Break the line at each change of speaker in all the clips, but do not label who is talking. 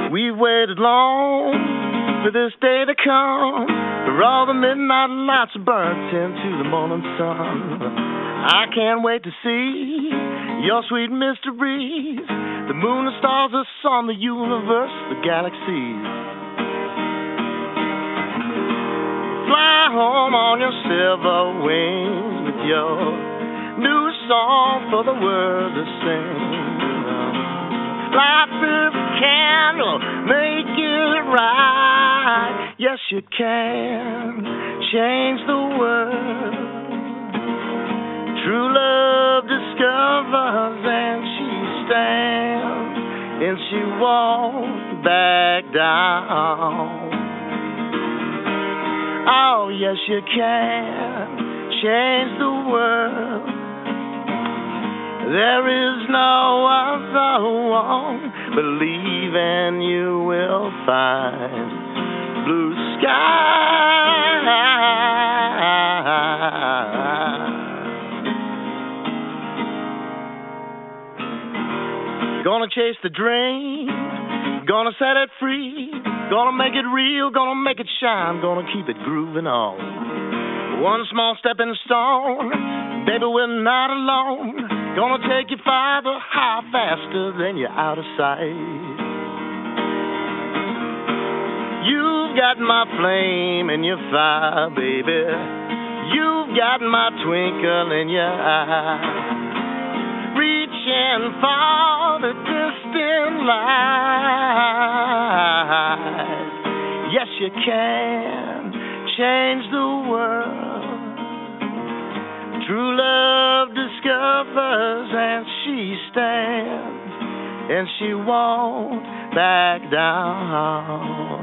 We've waited long for this day to come, for all the midnight lights burnt into the morning sun. I can't wait to see your sweet mysteries, the moon, the stars, the sun, the universe, the galaxies. Fly home on your silver wings with your new song for the world to sing. Light this candle, make it right. Yes, you can change the world. True love discovers and she stands and she won't back down. Oh, yes, you can change the world. There is no other one. Believe and you will find blue sky. Gonna chase the dream, gonna set it free, gonna make it real, gonna make it shine, gonna keep it grooving on. One small stepping stone, baby, we're not alone. Gonna take you farther, higher, faster than you're out of sight. You've got my flame in your fire, baby. You've got my twinkle in your eye. Reaching for the distant light. Yes, you can change the world. True love discovers and she stands and she won't back down.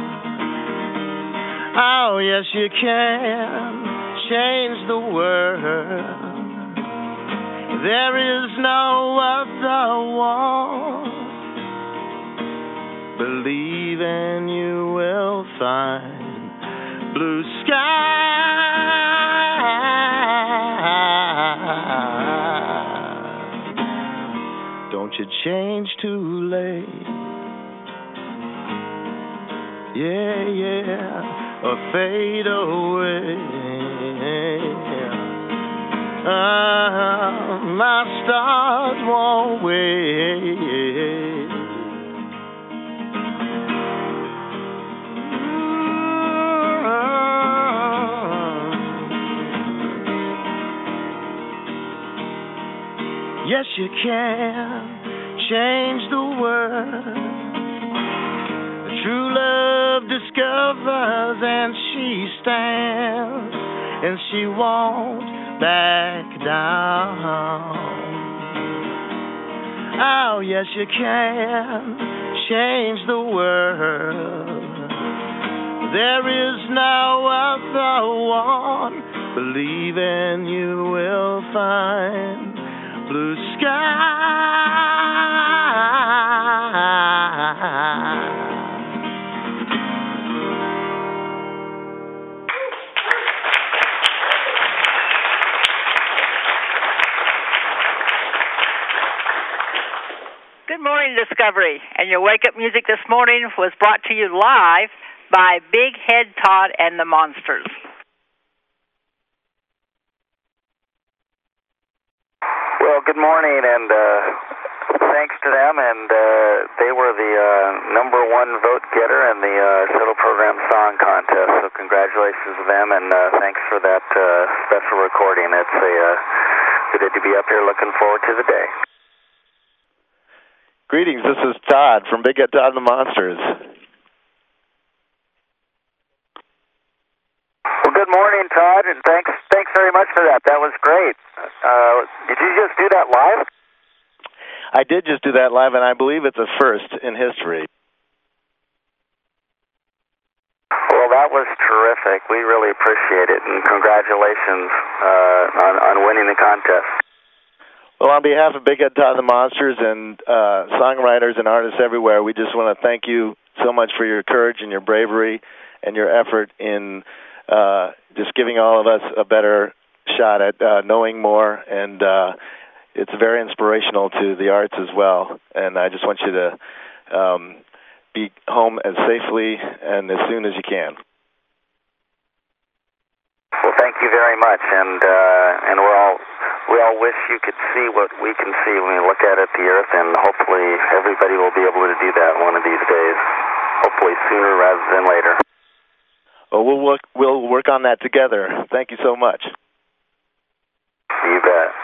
Oh, yes, you can change the world. There is no other one. Believe and you will find blue sky. Don't you change too late. Yeah, yeah, or fade away. My stars won't wait. Yes, you can change the world. True love discovers and she stands and she won't back down. Oh, yes, you can change the world. There is no other one. Believe and you will find blue sky.
Good morning, Discovery. And your wake-up music this morning was brought to you live by Big Head Todd and the Monsters.
Well, good morning, and thanks to them. And they were the number one vote getter in the Shuttle Program Song Contest. So congratulations to them, and thanks for that special recording. It's good to be up here. Looking forward to the day.
Greetings, this is Todd from Big Head Todd and the Monsters.
Well, good morning, Todd, and thanks very much for that. That was great. Did you just do that live?
I did just do that live, and I believe it's a first in history.
Well, that was terrific. We really appreciate it, and congratulations on winning the contest.
Well, on behalf of Big Head Todd and the Monsters and songwriters and artists everywhere, we just want to thank you so much for your courage and your bravery and your effort in just giving all of us a better shot at knowing more. And it's very inspirational to the arts as well. And I just want you to be home as safely and as soon as you can.
Well, thank you very much, and we all wish you could see what we can see when we look out at the Earth, and hopefully everybody will be able to do that one of these days. Hopefully sooner rather than later.
Well, we'll work on that together. Thank you so much.
You bet.